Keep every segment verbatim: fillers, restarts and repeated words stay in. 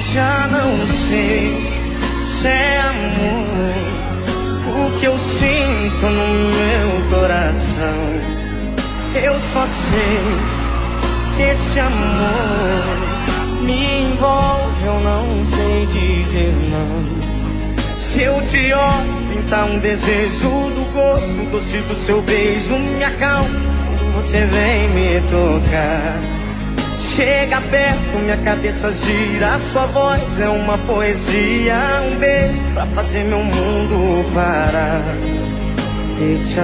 Já não sei se é amor o que eu sinto no meu coração. Eu só sei que esse amor me envolve, eu não sei dizer não. Se eu te olho, pinta um desejo do gosto doce do seu beijo, me acalma quando você vem me tocar. Chega perto, minha cabeça gira, a sua voz é uma poesia. Um beijo pra fazer meu mundo parar e te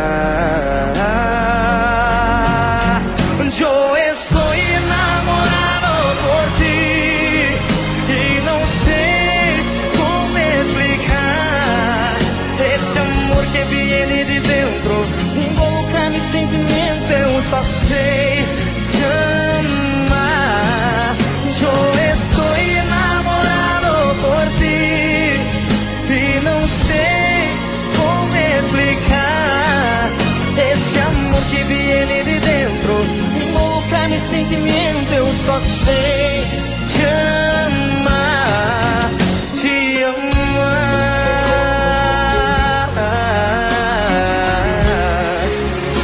amar. Eu estou enamorado por ti e não sei como explicar esse amor que viene de dentro, involucra mi sentimento, eu só sei te amar. Eu estou enamorado por ti e não sei como explicar esse amor que viene de dentro, involucra mi sentimento, eu só sei te amar, te amar. Oh.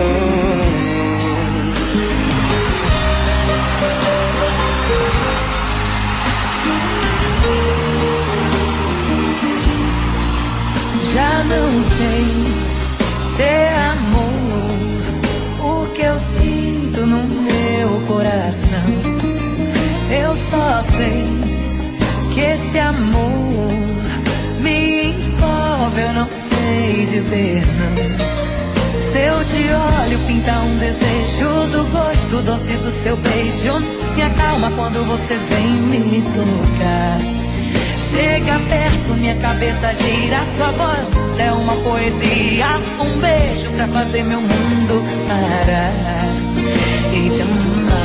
Já não sei se é amor o que eu sinto no meu coração. Eu só sei que esse amor me envolve, eu não sei dizer não. Se eu te olho, pinta um desejo do gosto doce do seu beijo, me acalma quando você vem me tocar. Chega perto, minha cabeça gira, sua voz é uma poesia. Um beijo pra fazer meu mundo parar e te amar.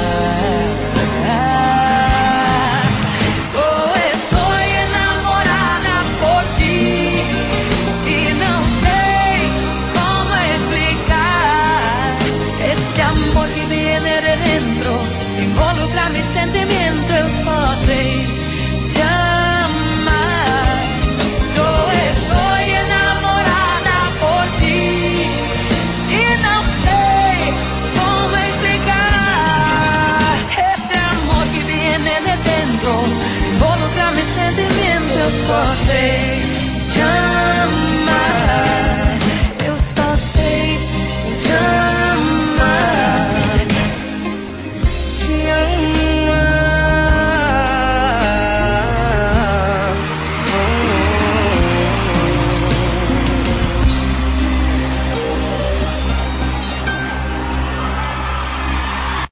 Oh, estou enamorada por ti e não sei como explicar esse amor que viene de dentro, involucra mi sentimiento, eu só sei te amar. Eu estou enamorada por ti e não sei como explicar esse amor que viene de dentro, involucra mi sentimiento, eu só sei